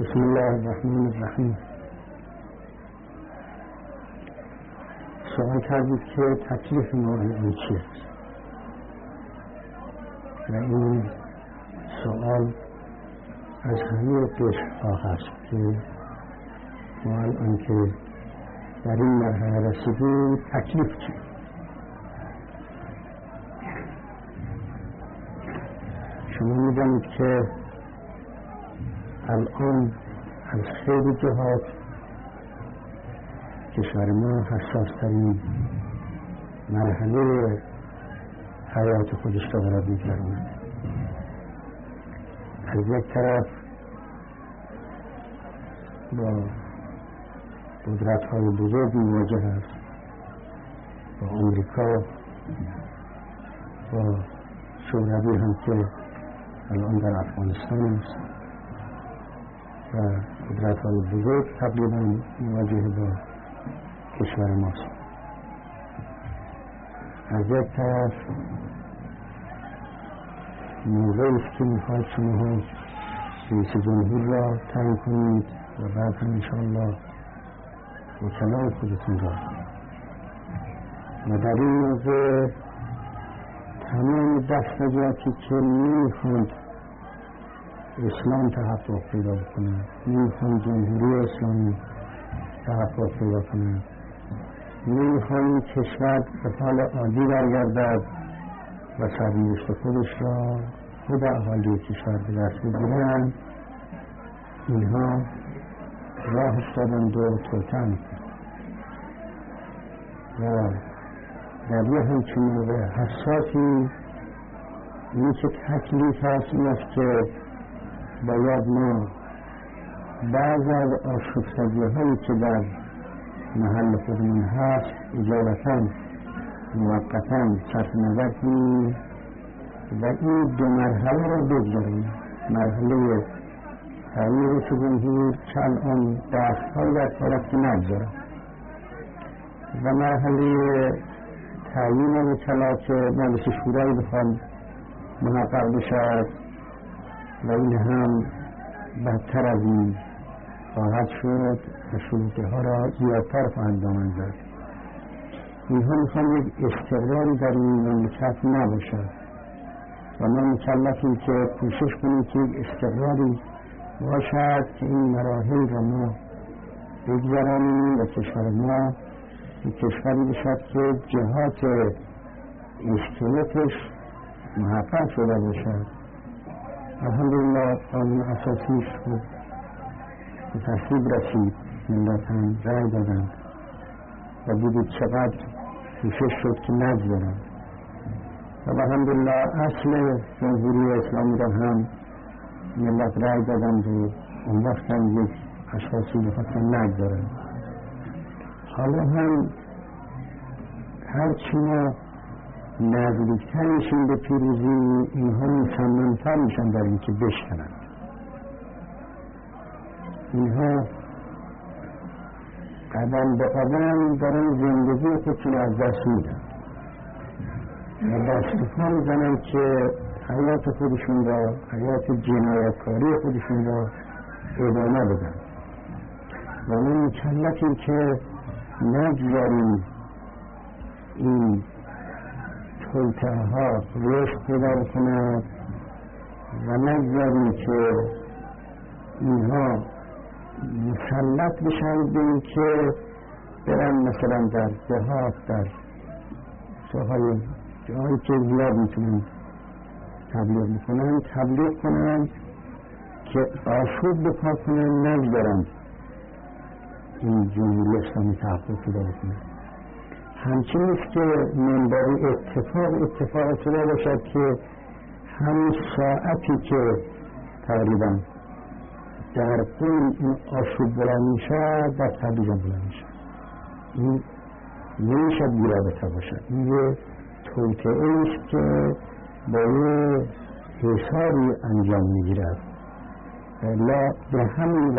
بسم الله الرحمن الرحیم. سوال کردید که تکلیف موضوع چیست و این سوال از همه قشرها هست که ما الان که در این مرحله رسیدیم تکلیف چیست. شما می‌دانید که الان از خیلی جهات کشور ما حساس‌ترین مرحله حیات خودش را دارد می‌گذراند. از یک طرف با قدرت‌های بزرگ مواجه است، با آمریکا، با شوروی هم که الان در افغانستان است و قدرت‌های بزرگ تقریباً مواجه با کشور ماست. از یک طرف موقعی است که می‌خواهید شما رئیس جمهور را تعیین کنید و بعد هم انشاءالله وکلای خودتون را، و در این موضوع تمام دستجاتی که نمی‌خواند اسلام تحقق پیدا بکنه، نمی‌خواند جمهوری اسلامی تحقق پیدا کنه، نمی‌خواند کشور به حال عادی برگردد و سرنوشت خودش را خود اهالی کشور به دست بگیرند، اینها راه افتادند و توطئه می‌کنند و در یه همچین موقع حساسی این که تکلیف هست این است که باید ما بعض از آشفتگی‌هایی که در محل خودمون هست اجالتاً موقتاً صرف نظر کنیم و این دو مرحله را بگذاریم. مرحله تعیین رئیس جمهور که الان بحث‌هایی در کار است که نگذارم، و مرحله تعیین وکلا که مجلس شورای بخواد محقق بشود و این هم بدتر از این خواهد شد و شروطها را زیادتر خواهد دامن زد. اینها میخوان یک استقراری در این مملکت نباشد و ما مکلفیم که کوشش کنیم که یک استقراری باشد که این مراحل را ما بگذرانیم و کشور ما یک کشوری باشد که جهات اشتراکش محقق شده باشد. الحمدلله قانون اساسیش خوب به تصویب رسید، ملت هم رای دادند و دیدید چقدر کوشش شد که نگذارند و الحمدلله اصل جمهوری اسلامی را هم ملت رای دادند و اون وقت هم یک اشخاصی بخواستن نگذارند. حالا هم هرچی ما نزدیکتر میشیم به پیروزی، اینها مصمم‌تر میشن در این که بشکنند. اینها قدم به قدم دارن زندگی خودشون از دست میدن و دست پا میزنن که حیات خودشون را، حیات جنایتکاری خودشون را ادامه بدن و ما مکلفیم که نگذاریم این توطئه ها رشد پیدا بکند و نگذاریم که اینها مسلط بشن به این که برن مثلا در دهات، در جاهایی که زیاد میتونن تبلیغ کنن که آشوب بپا کنن، نگذارن این جمهوری اسلامی تحقق پیدا بکنه. همچنین است که منبری اتفاق شده باشد که همین ساعتی که تقریبا در قوم این آشوب بلند میشد در تبریز هم بلند میشد. این نمیشد بی‌رابطه باشد. این یه توطئه است که با یه حسابی انجام میگیرد. به همین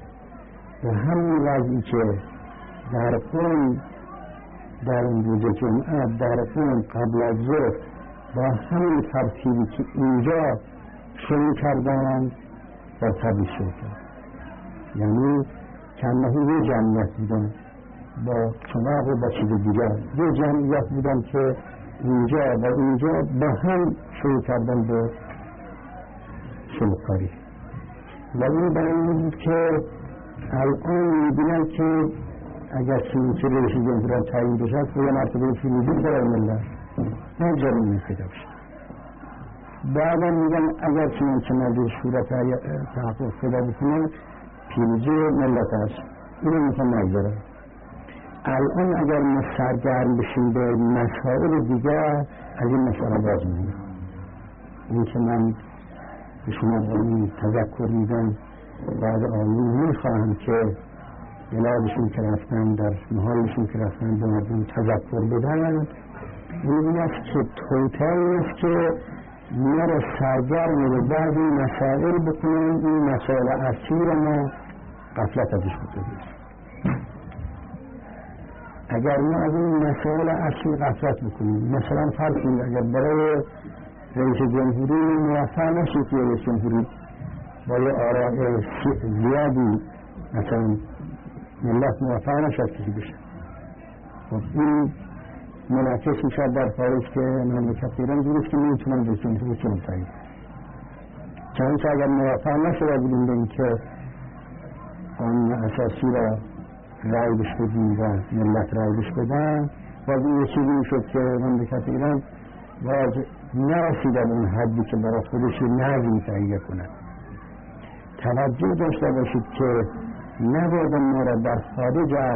وضعی که در قوم در این روز جمعه در قوم قبل از ظهر با همین ترتیبی که اینجا شروع کردن در تبریز شروع کرد یعنی کمهی یه جمعیت بودن با چناق و با چیز دیگر، یه جمعیت بودن که اینجا و اینجا با هم شروع کردن به شلوغ‌کاری و این برای بود که الان می‌بینن که اگر چه رئیس جمهور تعیین بشد و یه مرتبه فیلیدی برای ملت نه جریمه پیدا بشه. بعدا میگن اگر چه نظر صورت تحقق پیدا بکنه پیروزی ملت است، اینو میخوام نگذارم. الان اگر ما سرگرم بشیم به مسائل دیگر از این مسئله باز می‌مونیم. این که من به شما تذکر میدم بعد آیین میخواهم که بلادشون که رفتن در محالشون که رفتن به مردم تذکر بدن، این است که توتایی است که ما را سرگرم به بعضی مسائل بکنیم، این مسائل اصلی را ما غفلت ازش بکنیم. اگر ما از این مسائل اصلی غفلت بکنیم، مثلا فرض کنید اگر برای رئیس جمهوری موفق نشید که رئیس جمهوری با یه آراء زیادی مثلا ملت موفق نشد کسی بشه، خب این منعکس میشد در خارج که مملکت ایران جوریست که نمیتونن رئیس جمهوری چون تعیین. چنانچه اگر موفق نشده بودیم به اینکه قانون اساسی را رای بش بدیم و ملت رای بش بدن، باز این چیزی میشد که مملکت ایران باز نرسیده به اون حدی که برای خودش نظمی تهیه کنند. توجه داشته باشید که نباید ما را در خارج از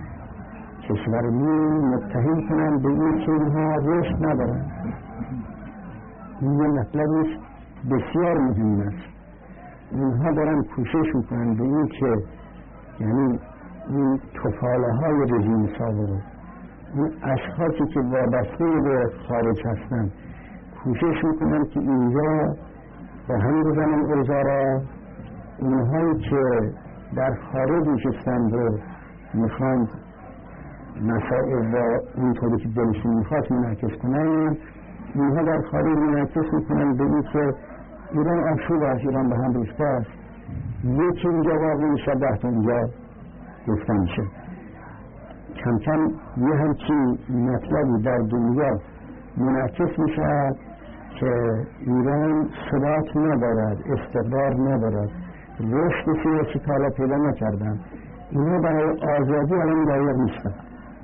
کشورمون متهم کنند به این که اینها رشد ندارند. این یه مطلبی بسیار مهم است. اینها دارن کوشش میکنند به این که یعنی این تفاله های رژیم سابق، این اشخاصی که وابسته به خارج هستند کوشش میکنند که اینجا به هم بزنن اوضاع، اونهایی که در خارج نشستند رو میخواند مسائل را اونطوری که دلشون میخواد منعکس کنند، اینها در خارج منعکس میکنند به این که ایران آشوب است، ایران به هم ریخته است، یکی اینجا واقع میشه 10 تا اینجا گفتن میشه. کم کم یه همچین مطلبی در دنیا منعکس میشه که ایران ثبات ندارد، استقرار ندارد، رشد سیاسی تا پیدا نکردن، اینا برای آزادی الان لایق نیستن.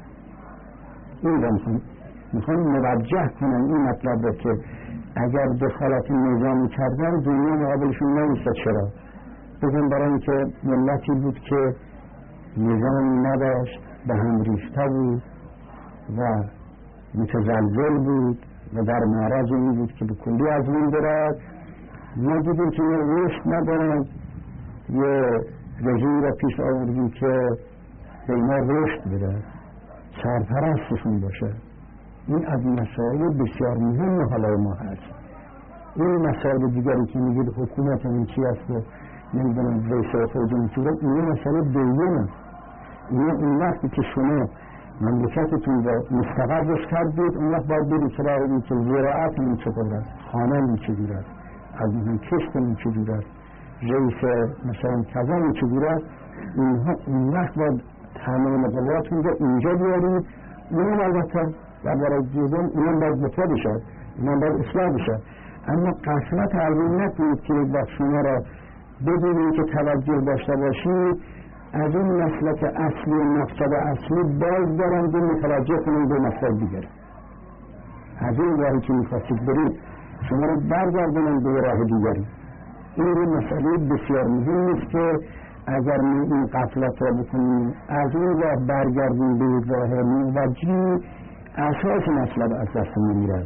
این را میخوام موجه کنم این مطلب را که اگر دخالت نظامی کردن دنیا مقابلشون نمیستد. چرا؟ بگم برای اینکه ملتی بود که نظامی نداشت، به هم ریخته بود و متزلزل بود و در معرض این بود که به کلی از بین برد. ما دیدیم که رشد ندارن، یه رژیم را پیش آوردیم که به اینا رشد بده، سرپرستشون باشه. این از مسائل بسیار مهم حالای ما هست. این مسائل دیگری که میگید حکومت این چی است و نمیدونم رئیس خودمون چی است، این مسئله دومه. این وقتی که شما مملکتتون را مستقرش کردید، اون وقت باید برید سراغ این که زراعت این چطور است، خانه این چجور است، از این کشت این چجور است، رئیس مثلا کذا این چجور است. اینها اون وقت باید تمام مقالاتون را اینجا بیارید. اونم البته در برای دیدن اونم باید بطور بشد، اونم باید اصلاح بشد. اما قسمت علمی نکنید که یک وقت شما را بدونید که توجه داشته باشید از این مسلک اصلی و مقصد اصلی باز دارند و متوجه کنید به مسائل دیگر. از این راهی که میخواستید برید شما را برگردونند به راه دیگری. این مسئله بسیار مهم است که اگر ما این غفلت را بکنیم از این راه برگردیم به یک راه موجهی، اساس مطلب از دستمون میرد.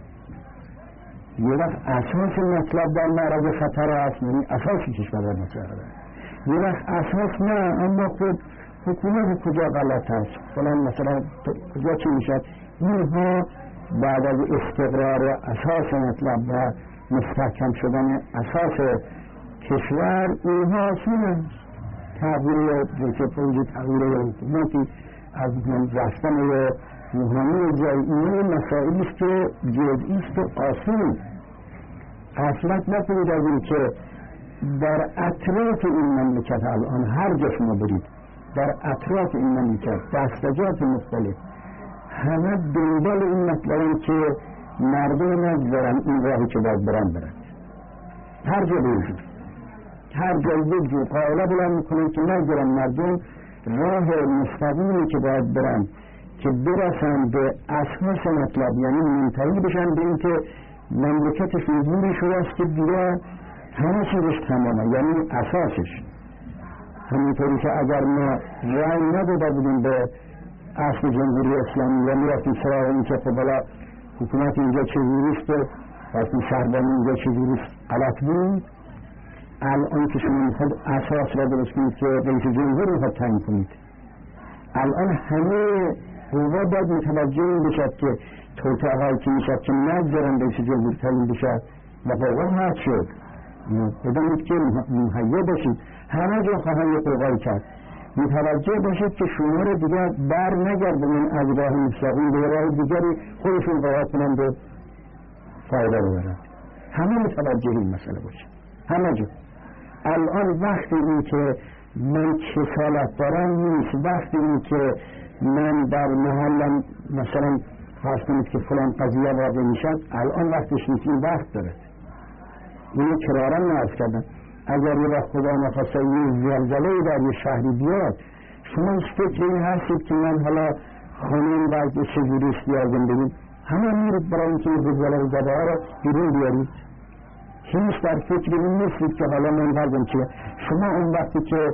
یه وقت اساس مطلب در معرض خطر است، یعنی اساسی کشور در مطلب است. یه وقت اساس نه، اما خود حکومت کجا غلط است، فلان مثلا کجا چی میشد. اینها بعد از استقرار و اساس مطلب و مستحکم شدن اساس کشور، اینها آسونه تغییر تغییر حکومتی از رفتن و روحانی جای این مسائلی است که جزئی است و آسون. غفلت نکنید از این که در اطراف این مملکت الان هر جا شما برید در اطراف این مملکت دستجات مختلف همه دنبال این مطلبن که مردم نگذارن این راهی که باید برن. هر جا برید هر جا یک جو قائله بلند میکنن که نگذارن مردم راه مستقیمی که باید برن که برسن به اساس مطلب، یعنی منتهی بشن به این که مملکتشون جوری شده است که دیگه همه چیزش تمامه، یعنی اساسش. همینطوری که اگر ما رأی نداده بودیم به اصل جمهوری اسلامی و میرفتیم سراغ این که بالا حکومت اینجا چجوریست و وقتی شهربانی اینجا چجوریست غلط بود، الان که شما میخواد اساس را درست کنید که رئیس جمهور میخواد تعیین کنید، الان همه قوا باید متوجه این بشد که توطئه‌هایی که میشد که نگذارن رئیس جمهور تعیین بشد و قوا حد شد. بدانید که مهیا باشید، همه جا خواهند یک قوقایی کرد. متوجه باشید که شما رو دیگر بر نگردونن از راه مستقیم به راه دیگری خودشون قوا کنند و فایده رو برند. همه متوجه این مسئله باشید، همه جا. الان وقتی این که من کسالت دارم نیست، وقتی این که من در محلم مثلا فرض کنید که فلان قضیه واقع میشد، الان وقتش نیست، این وقت داره. اینو کرارم نعرض کردم. اگر یه وقت خدا نخواسته یه زلزله در یه شهری بیاد، شما هیچ فکر این هستید که من حالا خانم وضع چجوری است یا زندگی همه میرید برای اینکه یه زلزله و زده ها رو بیرون بیارید. هیچ در فکر این نیستید که حالا من وضعم چیه. شما اون وقتی که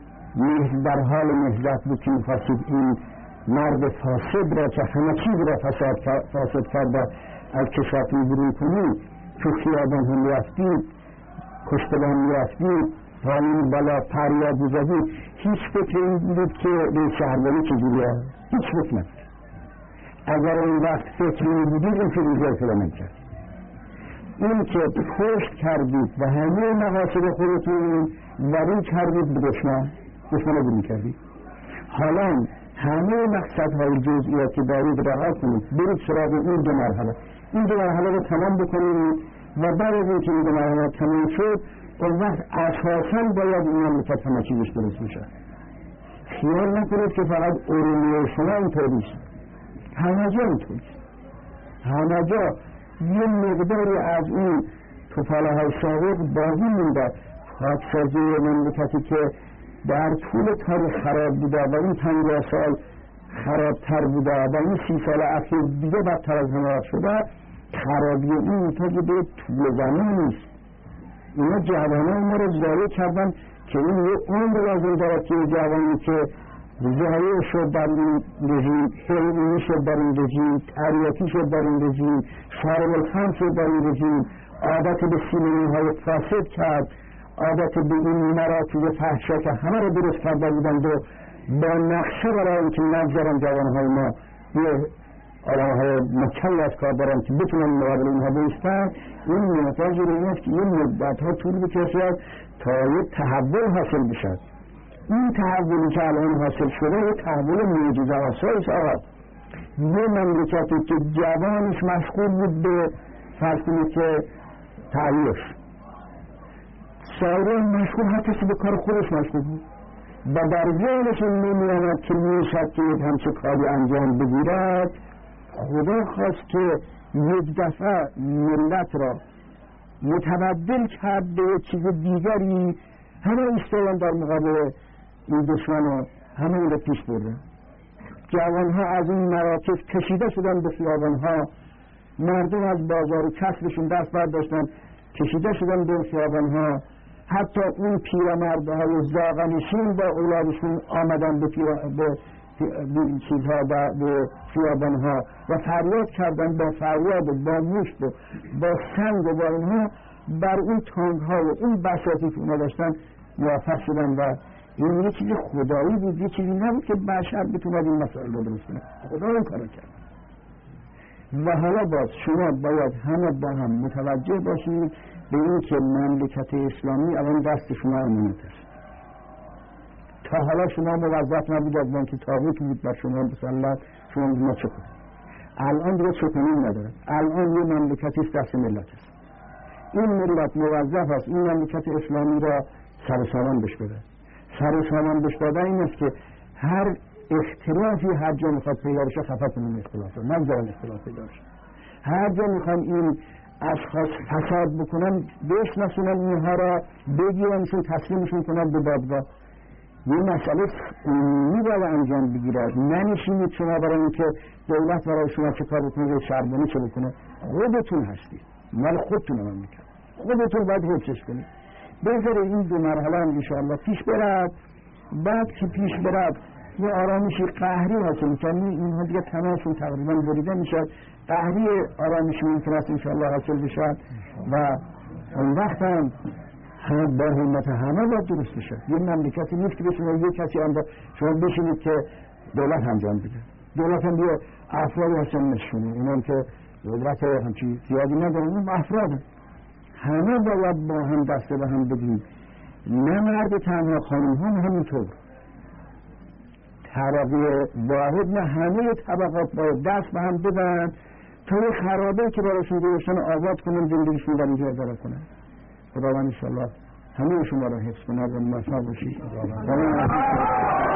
در حال نهضت بود که میخواستید این مرد فاسد را که همه چیز را فاسد کرده از کشورتون بیرون کنید، تو خیابان هم رفتید، کشتبان میرفتید، پایین بالا فریاد میزدید، هیچ فکر این بود که به شهربانی چجوری هست؟ هیچ فکر نکرد. اگر اون وقت فکر این بودید این فیلوزر پیدا نکرد. این که پشت کردید و همه مقاصد خودتون وری کردید به دشمن رو بودی کردید. حالا همه مقصدهای جزئیاتی دارید رها کنید، برید سراغ این دو مرحله. این دو مرحله رو تمام بکنید و بعد از اینکه این دو مرحله تمام شد، اون وقت اساساً باید این مملکت همه چیزش درست میشه. خیال نکنید که فقط ارومیه شما اینطوریست، همه جا اینطوریست. همه جا یه مقداری از این توپاله سابق باقی مونده. پاکسازی مملکتی که در طول تاریخ خراب بوده و این 50 سال خرابتر بوده و این 30 سال اخیر دیگه بدتر از همه شده، خرابی این تا که به طول زمان نیست. اینا جوانان ما رو ضایع کردن که این یه عمر لازم دارد که جوانی که ضایع شد در این رژیم، هروئینی شد در این رژیم، تریاکی شد در این رژیم، شارب الخمر شد در این رژیم، عادت به سینماهای فاسد کرد، عادت به این مراتب فحشا که همه رو درست کرده بودند و با نقشه برای اینکه نگذارن جوانهای ما یه آدمهای مکل از کار دارن که بتونن مقابل اینها بایستن، این محتاج رو این است که یه مدتها طول بکشد تا یه تحول حاصل بشد. این تحولی که الان حاصل شده یه تحول معجزه‌آسایی است. یه مملکتی که جوانش مشغول بود به فرض کنید که تعریف، سایر مشغول حتی به کار خودش مشغول بود و در ذهنشون نمی‌آمد که میشد که یک همچه کاری انجام بگیرد. خدا خواست که یک دفعه ملت را متبدل کرد به یک چیز دیگری، همه ایستادن در مقابل این دشمن و همه این را پیش بردن. جوانها از این مراکز کشیده شدن به خیابانها، مردم از بازار و کسبشون دست برداشتن کشیده شدن به خیابانها. حتی اون پیرمردهای زاغنشین با اولادشون آمدن به چیزها به خیابانها و فریاد کردن، با فریاد و با مشت و با سنگ و با اینها بر اون تانک‌ها و اون بساطی که اونا داشتن موفق شدن و این یه چیز خدایی بود، یه چیزی نبود که بشر بتوند این مسائل رو درست کنه. خدا این کارو کرد. و حالا باز شما باید همه با هم متوجه باشید به این که مملکت اسلامی الان دست شما امانت است. تا حالا شما موظف نبود از بانک تابوت بود بر شما مسلط، شما ما چه کنید؟ الان دیگه چکنین نداره. الان یه مملکتی است دست ملت است. این ملت موظف است این مملکت اسلامی را سر و سامان بش بده. سر و سامان بش دادن این است که هر اختلافی هر جا میخواد پیدا بشه خفه کنیم اختلافه، نگذارن اختلاف پیدا بشه. هر جا میخوان این اشخاص فساد بکنن بشناسونن اینها را، بگیرنشون تسلیمشون کنن به دادگاه. یه مسئله قانونی باید انجام بگیرد. ننشینید شما برای اینکه دولت برای شما چه کار بکنه، شهربانی چه بکنه. خودتون هستید، مال خودتون هم میکنه، خودتون باید حفظش کنید. بذاره این دو مرحله هم انشاءالله پیش برد. بعد که پیش برد یه آرامشی قهری حاصل میکنه، اینها دیگه تمامشون تقریبا بریده میشد، قهری آرامشی ممکن است انشاءالله حاصل بشد و اون وقت هم با همت همه باید درست بشه. یه مملکتی نیست که بشونه یه کسی هم شما بشینید که دولت انجام بده. دولت هم یه افرادی هستن نشونه، اینان که قدرت همچی زیادی ندارن، اون افراد همه باید با هم دسته به هم بدیم، نه مرد تنها، خانم هم همینطور. طبقه واحد نه، همه طبقات باید دست به هم بدن تا یه خرابه که براشون گذاشتن آباد کنن، زندگیشون در اینجا اداره کنن. خداوند انشاءالله همه شما را حفظ کنه و موفق باشید.